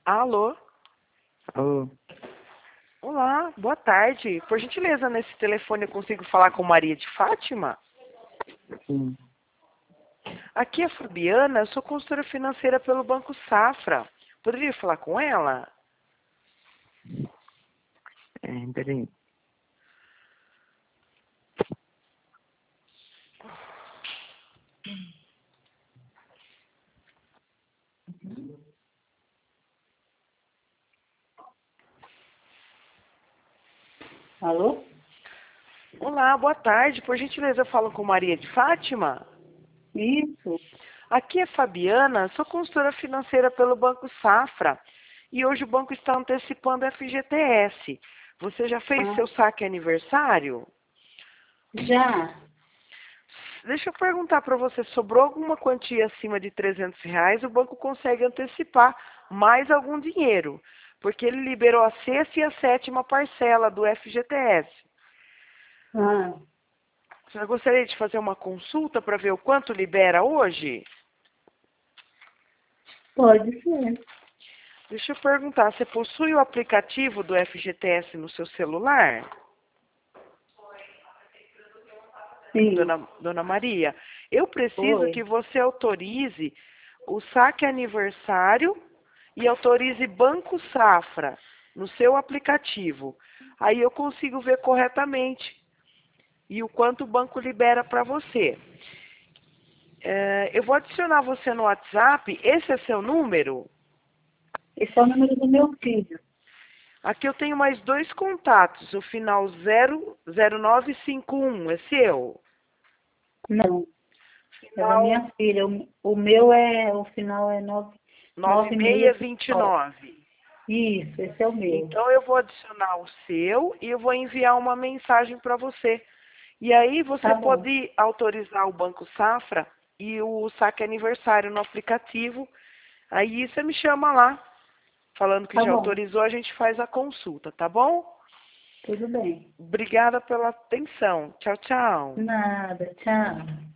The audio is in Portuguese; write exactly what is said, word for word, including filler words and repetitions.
Alô? Alô? Olá, boa tarde. Por gentileza, nesse telefone eu consigo falar com Maria de Fátima? Sim. Aqui é a Fabiana, eu sou consultora financeira pelo Banco Safra. Poderia falar com ela? É, peraí. Alô? Olá, boa tarde. Por gentileza, eu falo com Maria de Fátima? Isso. Aqui é Fabiana, sou consultora financeira pelo Banco Safra. E hoje o banco está antecipando o F G T S. Você já fez Ah, seu saque aniversário? já. Deixa eu perguntar para você, sobrou alguma quantia acima de trezentos reais, o banco consegue antecipar mais algum dinheiro, porque ele liberou a sexta e a sétima parcela do F G T S. Ah, Você gostaria de fazer uma consulta para ver o quanto libera hoje? pode ser. Deixa eu perguntar, você possui o aplicativo do F G T S no seu celular? Sim. Dona, Dona Maria, eu preciso que Oi. você autorize o saque aniversário e autorize Banco Safra no seu aplicativo. Aí eu consigo ver corretamente e o quanto o banco libera para você. É, eu vou adicionar você no WhatsApp. Esse é seu número? Esse é o número do meu filho. Aqui eu tenho mais dois contatos. O final zero zero nove cinco um é seu? Não, é da Final minha filha. O, o meu é, o final é nove, nove nove seis meia dois nove. nove. Isso, esse é o meu. Então eu vou adicionar o seu e eu vou enviar uma mensagem para você. E aí você Tá bom. pode autorizar o Banco Safra e o saque aniversário no aplicativo. Aí você me chama lá, falando que Tá já bom. autorizou, a gente faz a consulta, tá bom? Tudo bem. Obrigada pela atenção. Tchau, tchau. Nada. Tchau.